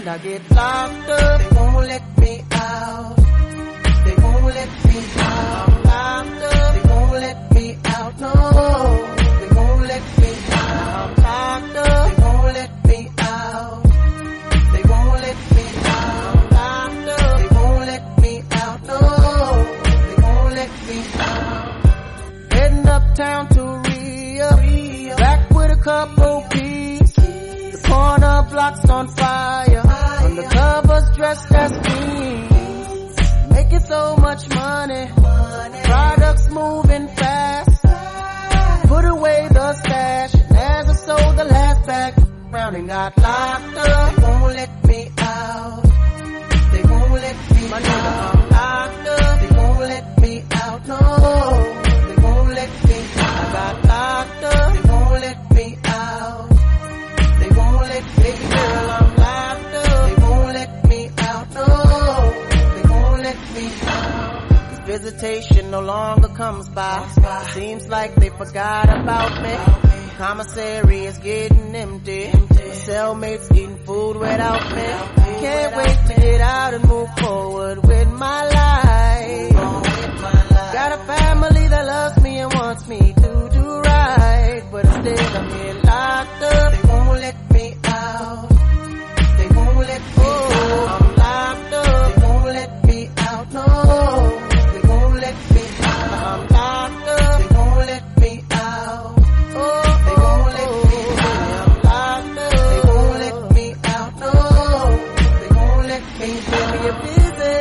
and I get locked up. They won't let me out. They won't let me out. I'm locked up. They won't let me out. No, they won't let me out. I'm locked up. They won't let me out. They won't let me out. I'm locked up. They won't let me out. No, they won't let me out. Heading uptown to re-up. Back with a couple keys. The corner block's on fire. Undercovers dressed as queens. Making so much money. Products moving fast. Put away the stash. And as I sold the last bag round and got locked up. They won't let me out. They won't let me My nigga, out. I'm locked up. They won't let me out. No, they won't let me out. I got locked up. They won't let me out. They won't let me Baby girl, out. I'm locked up. They won't let me out. No, they won't let me out. Visitation no longer comes by. Seems like they forgot about me. Commissary is getting empty. Cellmates eating food without me. Can't wait to get out and move forward with my life. Got a family that loves me and wants me to do right, but instead I'm here locked up. They won't let me out. They won't let me out. I'm locked up. They won't let me out. No, they won't let me out. I'm locked up. They won't let me out. Oh, They won't let me out. I'm locked up. They won't let me out. No, they won't let me Give me a out. business.